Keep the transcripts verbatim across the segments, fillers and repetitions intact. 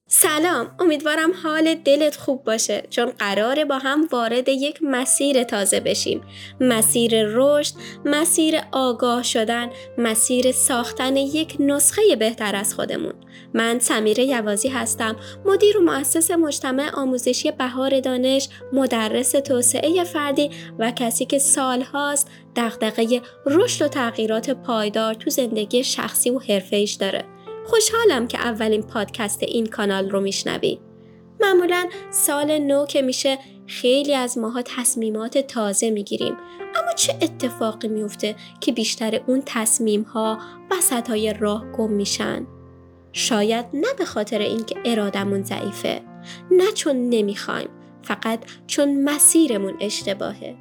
سلام، امیدوارم حال دلت خوب باشه چون قراره با هم وارد یک مسیر تازه بشیم. مسیر رشد، مسیر آگاه شدن، مسیر ساختن یک نسخه بهتر از خودمون. من سمیره یوازی هستم، مدیر و مؤسس مجتمع آموزشی بهار دانش، مدرس توسعه فردی و کسی که سالهاست دغدغه رشد و تغییرات پایدار تو زندگی شخصی و حرفه‌ایش داره. خوشحالم که اولین پادکست این کانال رو میشنوی. معمولاً سال نو که میشه خیلی از ماها تصمیمات تازه میگیریم، اما چه اتفاقی میفته که بیشتر اون تصمیم‌ها وسطای راه گم میشن؟ شاید نه به خاطر اینکه ارادمون ضعیفه، نه چون نمیخوایم، فقط چون مسیرمون اشتباهه.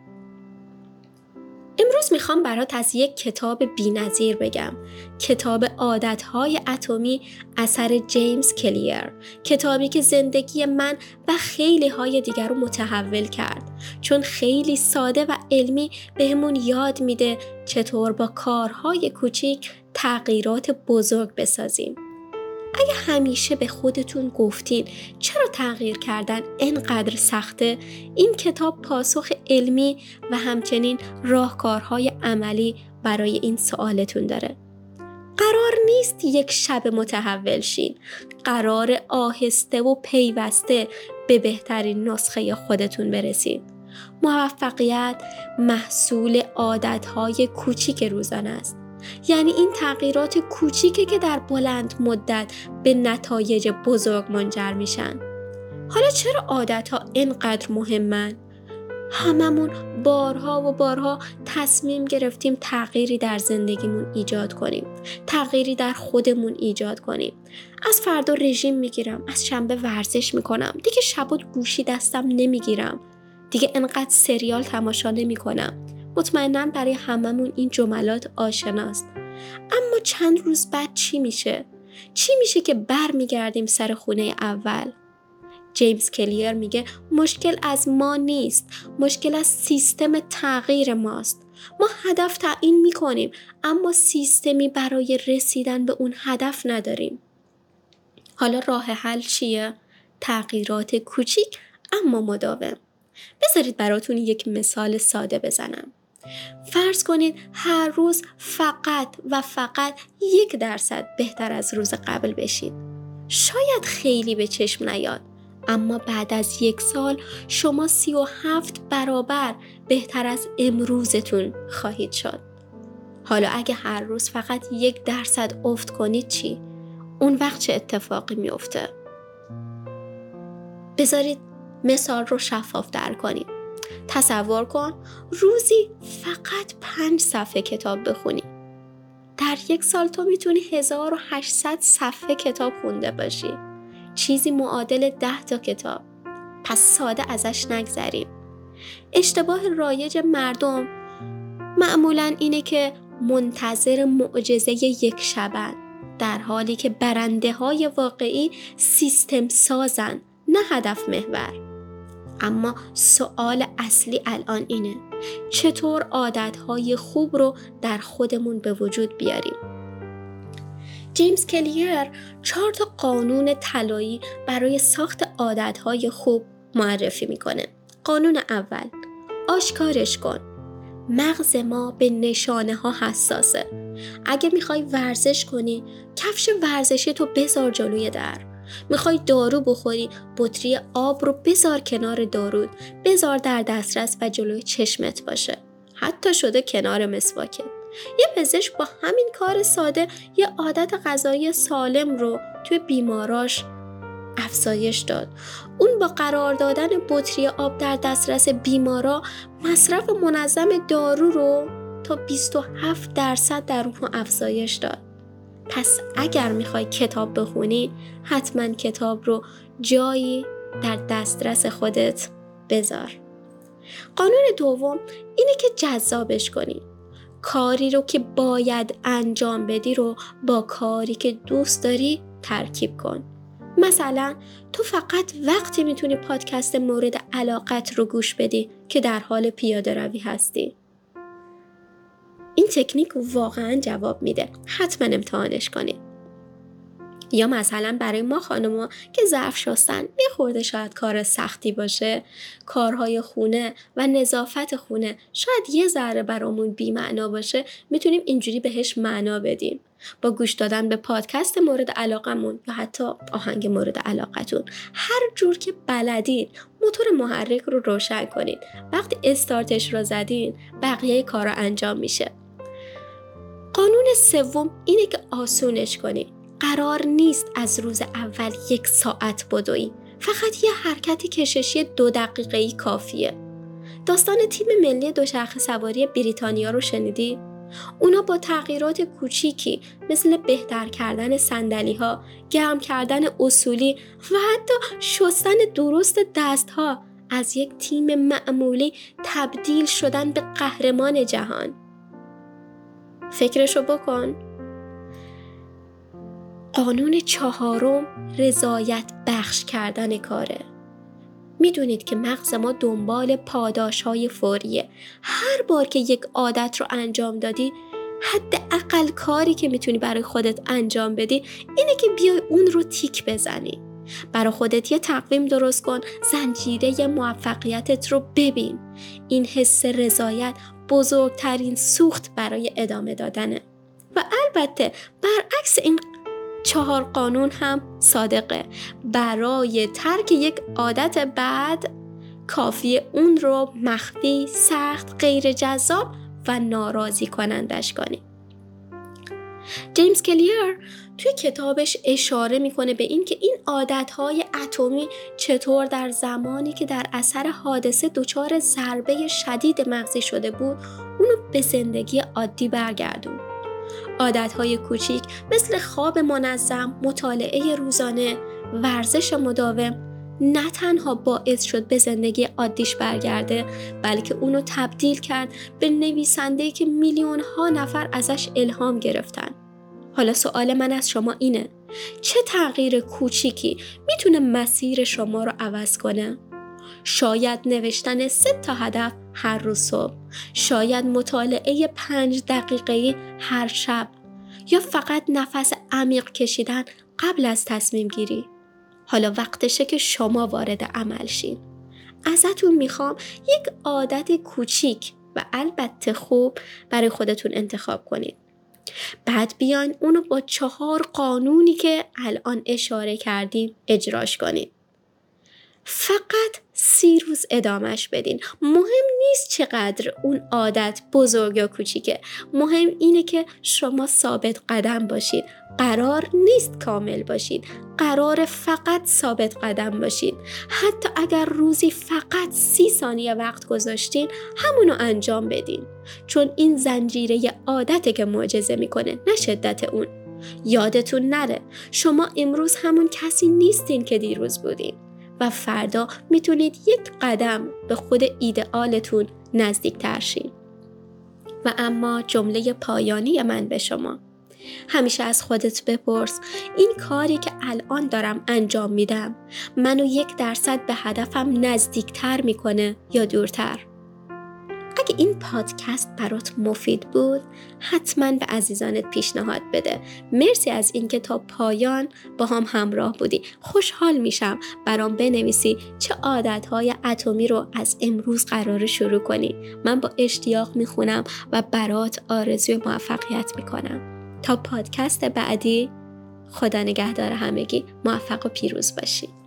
امروز میخوام برات از یک کتاب بی‌نظیر بگم. کتاب عادتهای اتمی اثر جیمز کلیر. کتابی که زندگی من و خیلی های دیگر رو متحول کرد. چون خیلی ساده و علمی بهمون یاد میده چطور با کارهای کوچیک تغییرات بزرگ بسازیم. اگه همیشه به خودتون گفتین چرا تغییر کردن اینقدر سخته، این کتاب پاسخ علمی و همچنین راهکارهای عملی برای این سوالتون داره. قرار نیست یک شب متحول شین، قرار آهسته و پیوسته به بهترین نسخه خودتون برسید. موفقیت محصول عادتهای کوچیک روزانه است. یعنی این تغییرات کوچیکه که در بلند مدت به نتایج بزرگ منجر میشن. حالا چرا عادتها اینقدر مهمن؟ هممون بارها و بارها تصمیم گرفتیم تغییری در زندگیمون ایجاد کنیم، تغییری در خودمون ایجاد کنیم. از فردا رژیم میگیرم، از شنبه ورزش میکنم، دیگه شبا گوشی دستم نمیگیرم، دیگه انقدر سریال تماشا نمیکنم. مطمئناً برای هممون این جملات آشناست. اما چند روز بعد چی میشه؟ چی میشه که بر میگردیم سر خونه اول؟ جیمز کلیر میگه مشکل از ما نیست، مشکل از سیستم تغییر ماست. ما هدف تعیین میکنیم اما سیستمی برای رسیدن به اون هدف نداریم. حالا راه حل چیه؟ تغییرات کوچیک اما مداوم. بذارید براتون یک مثال ساده بزنم. فرض کنید هر روز فقط و فقط یک درصد بهتر از روز قبل بشید. شاید خیلی به چشم نیاد، اما بعد از یک سال شما سی و هفت برابر بهتر از امروزتون خواهید شد. حالا اگه هر روز فقط یک درصد افت کنید چی؟ اون وقت چه اتفاقی میفته؟ بذارید مثال رو شفاف در کنید. تصور کن روزی فقط پنج صفحه کتاب بخونی. در یک سال تو میتونی هزار و هشتصد صفحه کتاب خونده باشی. چیزی معادل ده تا کتاب. پس ساده ازش نگذریم. اشتباه رایج مردم معمولاً اینه که منتظر معجزه یک شبن، در حالی که برنده های واقعی سیستم سازن، نه هدف محور. اما سوال اصلی الان اینه چطور عادتهای خوب رو در خودمون به وجود بیاریم؟ جیمز کلیر چهار تا قانون طلایی برای ساخت عادتهای خوب معرفی میکنه. قانون اول، آشکارش کن. مغز ما به نشانه ها حساسه. اگه میخوای ورزش کنی، کفش ورزشی تو بذار جلوی در. میخوای دارو بخوری، بطری آب رو بذار کنار دارود، بذار در دسترس و جلوی چشمت باشه. حتی شده کنار مسواکت. یه پزشک با همین کار ساده یه عادت غذایی سالم رو توی بیماراش افزایش داد. اون با قرار دادن بطری آب در دسترس بیمارا مصرف منظم دارو رو تا بیست و هفت درصد در اون افزایش داد. پس اگر میخوای کتاب بخونی، حتما کتاب رو جایی در دسترس خودت بذار. قانون دوم اینه که جذابش کنی. کاری رو که باید انجام بدی رو با کاری که دوست داری ترکیب کن. مثلا تو فقط وقتی میتونی پادکست مورد علاقت رو گوش بدی که در حال پیاده روی هستی. این تکنیک واقعا جواب میده. حتما امتحانش کنید. یا مثلا برای ما خانوما که ظرف شستن یه خورده شاید کار سختی باشه، کارهای خونه و نظافت خونه شاید یه ذره برامون بی معنا باشه، میتونیم اینجوری بهش معنا بدیم با گوش دادن به پادکست مورد علاقمون یا حتی آهنگ مورد علاقتون. هر جور که بلدین موتور محرک رو روشن کنین. وقتی استارتش رو زدین بقیه کارا انجام میشه. قانون سوم اینه که آسونش کنین. قرار نیست از روز اول یک ساعت بدوی. فقط یه حرکت کششی دو دقیقه‌ای کافیه. داستان تیم ملی دوچرخه سواری بریتانیا رو شنیدی؟ اونا با تغییرات کوچیکی مثل بهتر کردن صندلی‌ها، گرم کردن اصولی و حتی شستن درست دست‌ها از یک تیم معمولی تبدیل شدن به قهرمان جهان. فکرشو بکن. قانون چهارم رضایت بخش کردن کاره. میدونید که مغز ما دنبال پاداش‌های فوریه. هر بار که یک عادت رو انجام دادی، حداقل کاری که میتونی برای خودت انجام بدی اینه که بیای اون رو تیک بزنی. برای خودت یه تقویم درست کن، زنجیره موفقیتت رو ببین. این حس رضایت بزرگترین سوخت برای ادامه دادنه. و البته برعکس این چهار قانون هم صادقه. برای ترک یک عادت بد کافیه اون رو مخفی، سخت، غیر جذاب و ناراضی کنندش کنی. جیمز کلیر توی کتابش اشاره میکنه به این که این عادتهای اتمی چطور در زمانی که در اثر حادثه دچار ضربه شدید مغزی شده بود اونو به زندگی عادی برگردون. عادتهای کوچیک مثل خواب منظم، مطالعه روزانه، ورزش مداوم نه تنها باعث شد به زندگی عادیش برگرده، بلکه اونو تبدیل کرد به نویسنده‌ای که میلیون ها نفر ازش الهام گرفتن. حالا سوال من از شما اینه: چه تغییر کوچیکی میتونه مسیر شما رو عوض کنه؟ شاید نوشتن سه تا هدف هر روز صبح، شاید مطالعه پنج دقیقه‌ای هر شب، یا فقط نفس عمیق کشیدن قبل از تصمیم گیری. حالا وقتشه که شما وارد عمل شین. ازتون میخوام یک عادت کوچیک و البته خوب برای خودتون انتخاب کنید. بعد بیاین اونو با چهار قانونی که الان اشاره کردیم اجراش کنید. فقط سی روز ادامش بدین. مهم نیست چقدر اون عادت بزرگ یا کوچیکه. مهم اینه که شما ثابت قدم باشید. قرار نیست کامل باشید. قرار فقط ثابت قدم باشید. حتی اگر روزی فقط سی ثانیه وقت گذاشتین همونو انجام بدین. چون این زنجیره عادته که معجزه میکنه، نه شدت اون. یادتون نره شما امروز همون کسی نیستین که دیروز بودین. و فردا میتونید یک قدم به خود ایدئالتون نزدیک تر شین. و اما جمله پایانی من به شما: همیشه از خودت بپرس این کاری که الان دارم انجام میدم منو یک درصد به هدفم نزدیک تر میکنه یا دورتر؟ اگه این پادکست برات مفید بود حتما به عزیزانت پیشنهاد بده. مرسی از اینکه تا پایان با هم همراه بودی. خوشحال میشم برام بنویسی چه عادتهای اتمی رو از امروز قراره شروع کنی. من با اشتیاق میخونم و برات آرزوی موفقیت میکنم. تا پادکست بعدی، خدا نگهدار همگی. موفق و پیروز باشی.